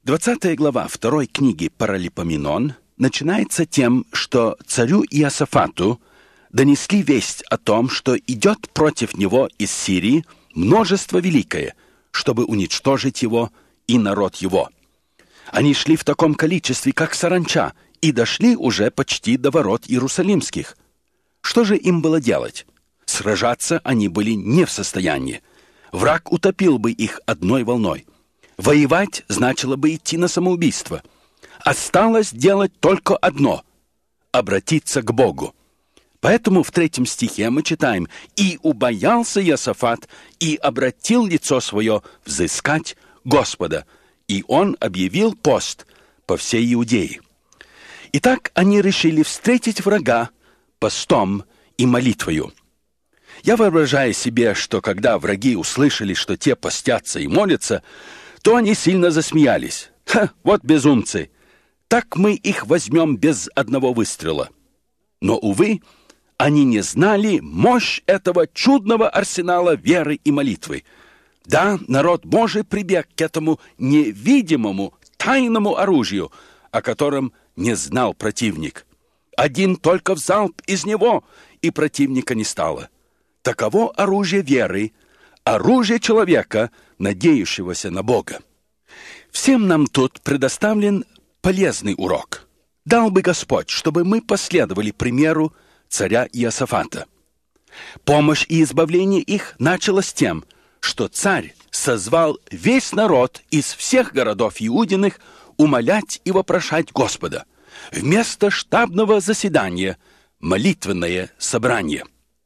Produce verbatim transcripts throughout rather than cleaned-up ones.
двадцатая глава второй книги Паралипоменон начинается тем, что царю Иосафату донесли весть о том, что идет против него из Сирии множество великое, чтобы уничтожить его и народ его. Они шли в таком количестве, как саранча, и дошли уже почти до ворот Иерусалимских. Что же им было делать? Сражаться они были не в состоянии. Враг утопил бы их одной волной. Воевать значило бы идти на самоубийство. Осталось делать только одно — обратиться к Богу. Поэтому в третьем стихе мы читаем: «И убоялся Иосафат, и обратил лицо свое взыскать Господа, и он объявил пост по всей Иудее». Итак, они решили встретить врага постом и молитвою. Я воображаю себе, что когда враги услышали, что те постятся и молятся, то они сильно засмеялись. «Ха, вот безумцы! Так мы их возьмем без одного выстрела». Но, увы, они не знали мощь этого чудного арсенала веры и молитвы. Да, народ Божий прибег к этому невидимому, тайному оружию, о котором не знал противник. Один только залп из него, и противника не стало. Таково оружие веры, оружие человека, надеющегося на Бога. Всем нам тут предоставлен полезный урок. Дал бы Господь, чтобы мы последовали примеру царя Иосафата. Помощь и избавление их началось с тем, что царь созвал весь народ из всех городов Иудиных умолять и вопрошать Господа. Вместо штабного заседания — молитвенное собрание.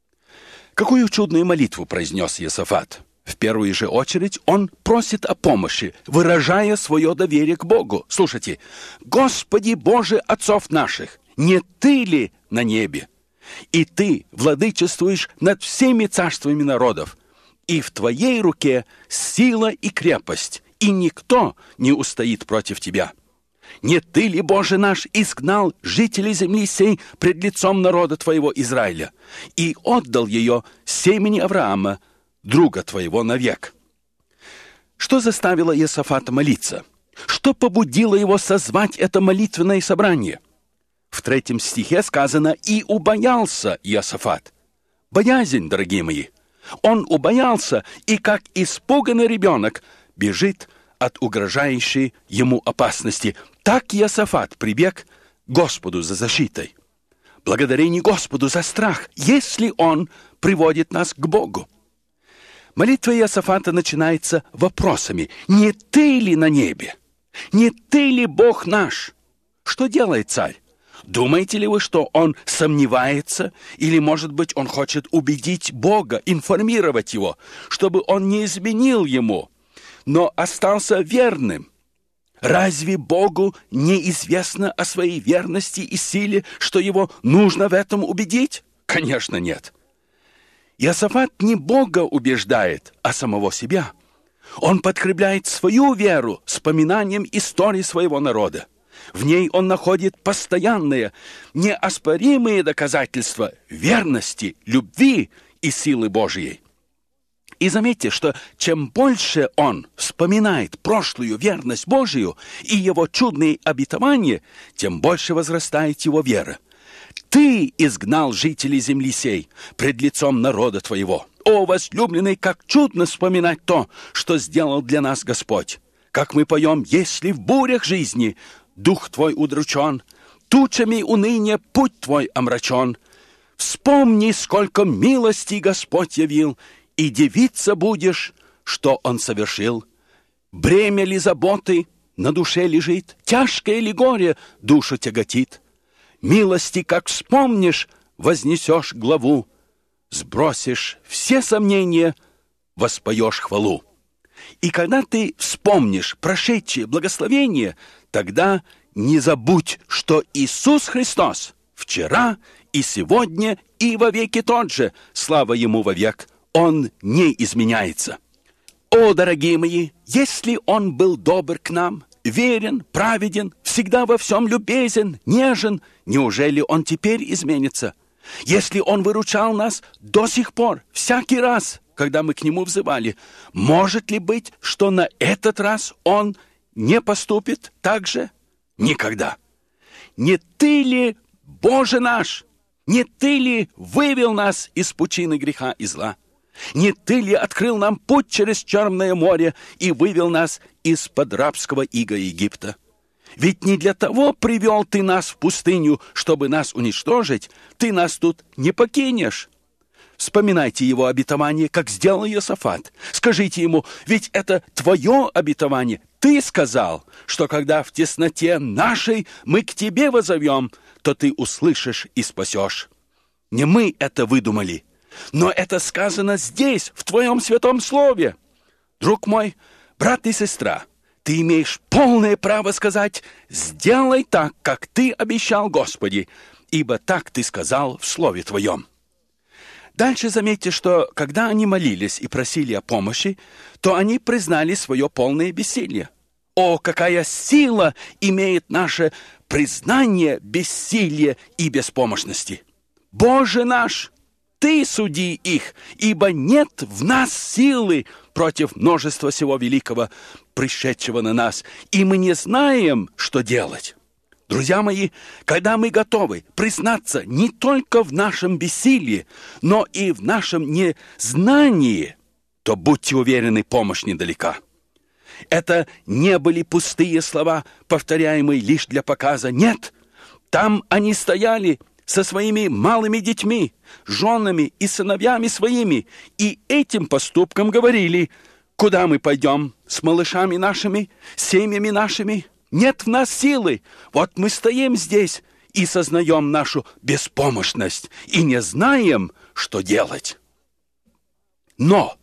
Какую чудную молитву произнес Иосафат? В первую же очередь он просит о помощи, выражая свое доверие к Богу. Слушайте: «Господи Боже отцов наших, не Ты ли на небе? И Ты владычествуешь над всеми царствами народов, и в Твоей руке сила и крепость, и никто не устоит против Тебя. Не Ты ли, Боже наш, изгнал жителей земли сей пред лицом народа Твоего Израиля, и отдал ее семени Авраама, друга Твоего, навек?» Что заставило Иосафата молиться? Что побудило его созвать это молитвенное собрание? В третьем стихе сказано: «И убоялся Иосафат». Боязнь, дорогие мои. Он убоялся, и как испуганный ребенок бежит от угрожающей ему опасности. Так Иосафат прибег к Господу за защитой. Благодарение Господу за страх, если Он приводит нас к Богу. Молитва Иосафата начинается вопросами: «Не Ты ли на небе? Не Ты ли Бог наш?» Что делает царь? Думаете ли вы, что он сомневается? Или, может быть, он хочет убедить Бога, информировать его, чтобы он не изменил ему, но остался верным? Разве Богу неизвестно о своей верности и силе, что его нужно в этом убедить? Конечно, нет. Иосафат не Бога убеждает, а самого себя. Он подкрепляет свою веру вспоминанием истории своего народа. В ней он находит постоянные, неоспоримые доказательства верности, любви и силы Божьей. И заметьте, что чем больше он вспоминает прошлую верность Божию и его чудные обетования, тем больше возрастает его вера. «Ты изгнал жителей земли сей пред лицом народа Твоего». О, возлюбленный, как чудно вспоминать то, что сделал для нас Господь. Как мы поем: «Если в бурях жизни дух Твой удручен, тучами уныния путь Твой омрачен, вспомни, сколько милости Господь явил, и дивиться будешь, что Он совершил. Бремя ли заботы на душе лежит, тяжкое ли горе душу тяготит? Милости, как вспомнишь, вознесешь главу, сбросишь все сомнения, воспоешь хвалу». И когда ты вспомнишь прошедшее благословение, тогда не забудь, что Иисус Христос вчера и сегодня и вовеки тот же, слава Ему вовек, Он не изменяется. О, дорогие мои, если Он был добр к нам, верен, праведен, всегда во всем любезен, нежен, неужели Он теперь изменится? Если Он выручал нас до сих пор, всякий раз, когда мы к Нему взывали, может ли быть, что на этот раз Он не поступит так же? Никогда. Не ты ли, Боже наш, не ты ли вывел нас из пучины греха и зла? Не ты ли открыл нам путь через Черное море и вывел нас из-под рабского ига Египта? Ведь не для того привел ты нас в пустыню, чтобы нас уничтожить, ты нас тут не покинешь. Вспоминайте его обетование, как сделал Иосафат. Скажите ему, ведь это твое обетование. Ты сказал, что когда в тесноте нашей мы к тебе возовем, то ты услышишь и спасешь. Не мы это выдумали, но это сказано здесь, в твоем святом слове. Друг мой, брат и сестра, ты имеешь полное право сказать: сделай так, как ты обещал, Господи, ибо так ты сказал в слове твоем. Дальше заметьте, что когда они молились и просили о помощи, то они признали свое полное бессилие. О, какая сила имеет наше признание бессилия и беспомощности! Боже наш, Ты суди их, ибо нет в нас силы против множества всего великого, пришедшего на нас, и мы не знаем, что делать. Друзья мои, когда мы готовы признаться не только в нашем бессилии, но и в нашем незнании, то будьте уверены, помощь недалека. Это не были пустые слова, повторяемые лишь для показа. Нет, там они стояли со своими малыми детьми, женами и сыновьями своими, и этим поступком говорили: куда мы пойдем с малышами нашими, семьями нашими? Нет в нас силы. Вот мы стоим здесь и сознаем нашу беспомощность, и не знаем, что делать. Но,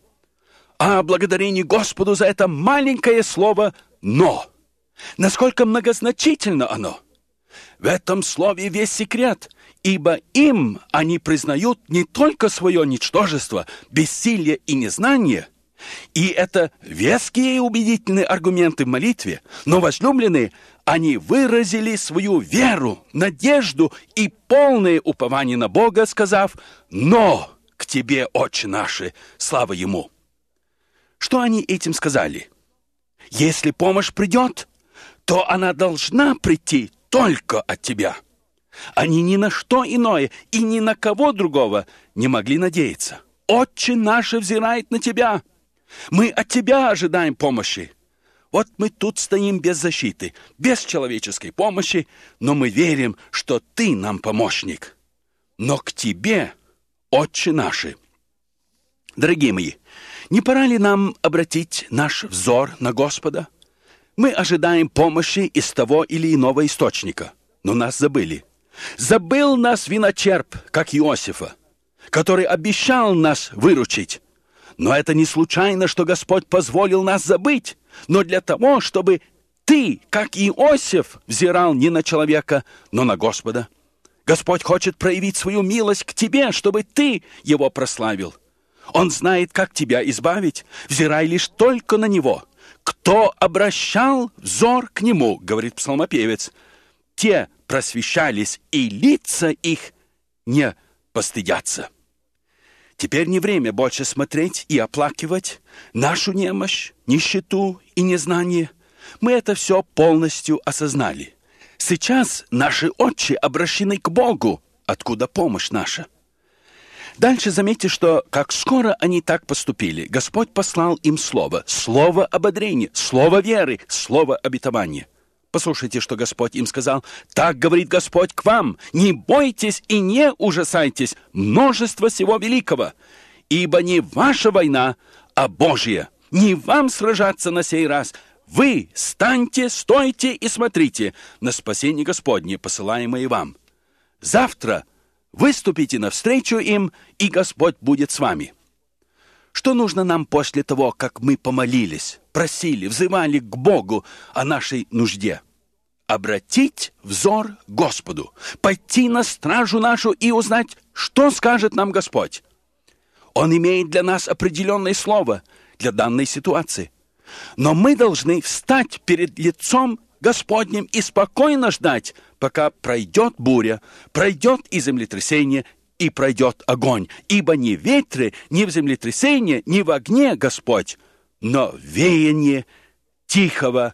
а благодарение Господу за это маленькое слово «но». Насколько многозначительно оно. В этом слове весь секрет, ибо им они признают не только свое ничтожество, бессилие и незнание, и это веские и убедительные аргументы в молитве, но, возлюбленные, они выразили свою веру, надежду и полное упование на Бога, сказав: «Но к Тебе, Отче наши, слава Ему». Что они этим сказали? Если помощь придет, то она должна прийти только от Тебя. Они ни на что иное и ни на кого другого не могли надеяться. Отче наш взирает на Тебя. Мы от Тебя ожидаем помощи. Вот мы тут стоим без защиты, без человеческой помощи, но мы верим, что Ты нам помощник. Но к Тебе, Отче наши. Дорогие мои, не пора ли нам обратить наш взор на Господа? Мы ожидаем помощи из того или иного источника, но нас забыли. Забыл нас виночерп, как Иосифа, который обещал нас выручить. Но это не случайно, что Господь позволил нас забыть, но для того, чтобы ты, как Иосиф, взирал не на человека, но на Господа. Господь хочет проявить свою милость к тебе, чтобы ты его прославил. Он знает, как тебя избавить, взирай лишь только на Него. Кто обращал взор к Нему, говорит псалмопевец, те просвещались, и лица их не постыдятся. Теперь не время больше смотреть и оплакивать нашу немощь, нищету и незнание. Мы это все полностью осознали. Сейчас наши очи обращены к Богу, откуда помощь наша. Дальше заметьте, что как скоро они так поступили, Господь послал им слово, слово ободрения, слово веры, слово обетования. Послушайте, что Господь им сказал. «Так говорит Господь к вам, не бойтесь и не ужасайтесь множества всего великого, ибо не ваша война, а Божья. Не вам сражаться на сей раз. Вы станьте, стойте и смотрите на спасение Господне, посылаемое вам. Завтра выступите навстречу им, и Господь будет с вами». Что нужно нам после того, как мы помолились, просили, взывали к Богу о нашей нужде? Обратить взор к Господу, пойти на стражу нашу и узнать, что скажет нам Господь. Он имеет для нас определенное слово для данной ситуации. Но мы должны встать перед лицом Господним и спокойно ждать, пока пройдет буря, пройдет и землетрясение, и пройдет огонь. Ибо ни в ветре, ни в землетрясении, ни в огне Господь, но веяние тихого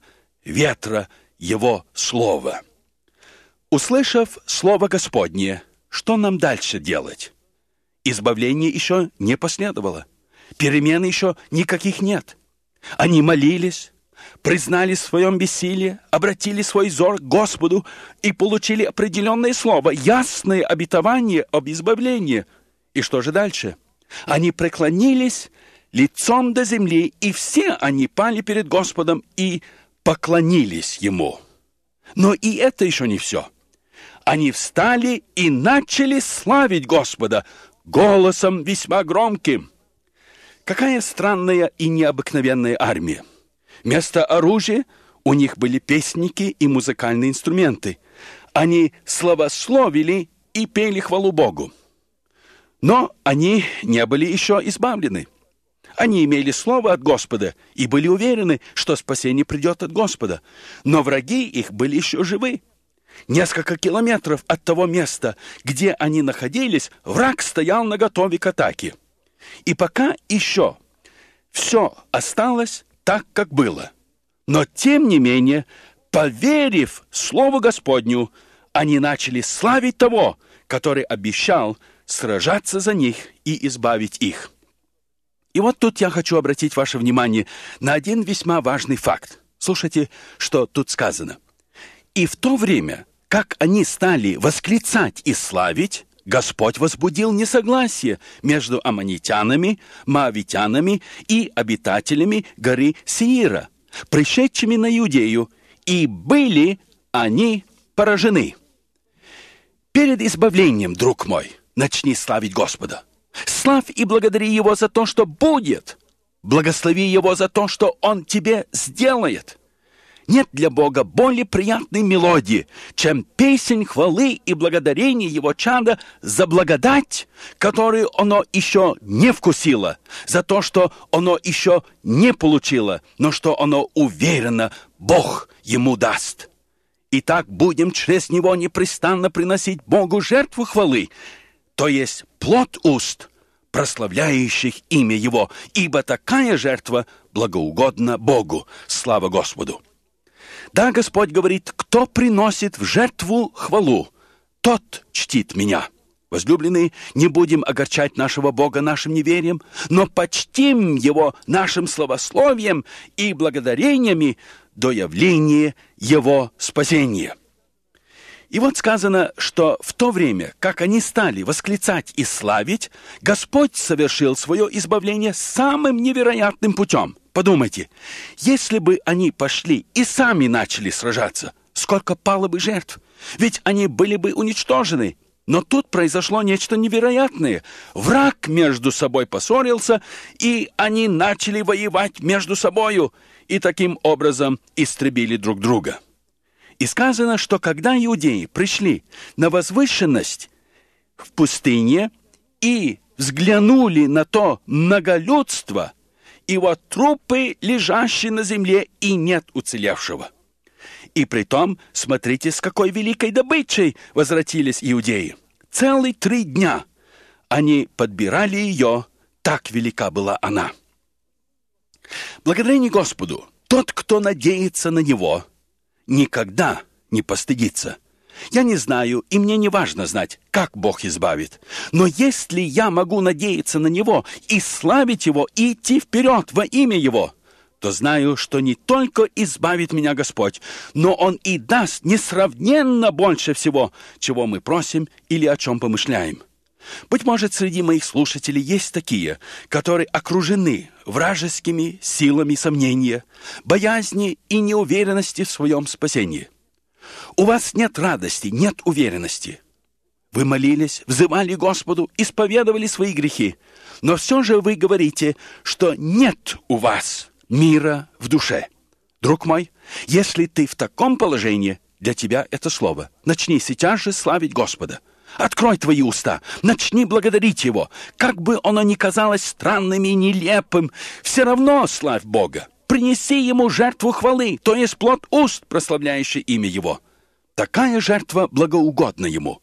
ветра Его слова. Услышав Слово Господне, что нам дальше делать? Избавление еще не последовало. Перемен еще никаких нет. Они молились, признали в своем бессилии, обратили свой взор к Господу и получили определенное слово, ясное обетование об избавлении. И что же дальше? Они преклонились лицом до земли, и все они пали перед Господом и поклонились Ему. Но и это еще не все. Они встали и начали славить Господа голосом весьма громким. Какая странная и необыкновенная армия. Вместо оружия у них были песники и музыкальные инструменты. Они славословили и пели хвалу Богу. Но они не были еще избавлены. Они имели слово от Господа и были уверены, что спасение придет от Господа. Но враги их были еще живы. Несколько километров от того места, где они находились, враг стоял наготове к атаке. И пока еще все осталось так, как было. Но тем не менее, поверив Слову Господню, они начали славить того, который обещал сражаться за них и избавить их. И вот тут я хочу обратить ваше внимание на один весьма важный факт. Слушайте, что тут сказано. «И в то время, как они стали восклицать и славить, Господь возбудил несогласие между аммонитянами, моавитянами и обитателями горы Сеира, пришедшими на Иудею, и были они поражены». Перед избавлением, друг мой, начни славить Господа. Славь и благодари Его за то, что будет. Благослови Его за то, что Он тебе сделает. Нет для Бога более приятной мелодии, чем песнь хвалы и благодарения Его чада за благодать, которую оно еще не вкусило, за то, что оно еще не получило, но что оно уверенно Бог ему даст. Итак, будем через Него непрестанно приносить Богу жертву хвалы, то есть плод уст, прославляющих имя Его, ибо такая жертва благоугодна Богу. Слава Господу! Да, Господь говорит, кто приносит в жертву хвалу, тот чтит меня. Возлюбленные, не будем огорчать нашего Бога нашим неверием, но почтим Его нашим славословием и благодарениями до явления Его спасения. И вот сказано, что в то время, как они стали восклицать и славить, Господь совершил свое избавление самым невероятным путем. Подумайте, если бы они пошли и сами начали сражаться, сколько пало бы жертв? Ведь они были бы уничтожены. Но тут произошло нечто невероятное. Враг между собой поссорился, и они начали воевать между собою, и таким образом истребили друг друга. И сказано, что когда иудеи пришли на возвышенность в пустыне и взглянули на то многолюдство, и вот трупы, лежащие на земле, и нет уцелевшего. И притом, смотрите, с какой великой добычей возвратились иудеи. Целых три дня они подбирали ее, так велика была она. Благодарение Господу, тот, кто надеется на Него, никогда не постыдится. Я не знаю, и мне не важно знать, как Бог избавит. Но если я могу надеяться на Него и славить Его, и идти вперед во имя Его, то знаю, что не только избавит меня Господь, но Он и даст несравненно больше всего, чего мы просим или о чем помышляем. Быть может, среди моих слушателей есть такие, которые окружены вражескими силами сомнения, боязни и неуверенности в своем спасении. У вас нет радости, нет уверенности. Вы молились, взывали Господу, исповедовали свои грехи, но все же вы говорите, что нет у вас мира в душе. Друг мой, если ты в таком положении, для тебя это слово. Начни сейчас же славить Господа. Открой твои уста, начни благодарить Его. Как бы оно ни казалось странным и нелепым, все равно славь Бога. Принеси Ему жертву хвалы, то есть плод уст, прославляющий имя Его. Такая жертва благоугодна Ему.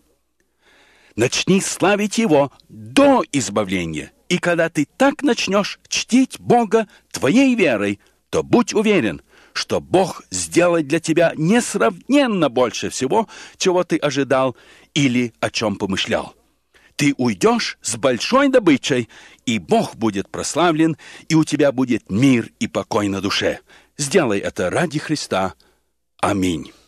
Начни славить Его до избавления. И когда ты так начнешь чтить Бога твоей верой, то будь уверен, что Бог сделает для тебя несравненно больше всего, чего ты ожидал или о чем помышлял. Ты уйдешь с большой добычей, и Бог будет прославлен, и у тебя будет мир и покой на душе. Сделай это ради Христа. Аминь.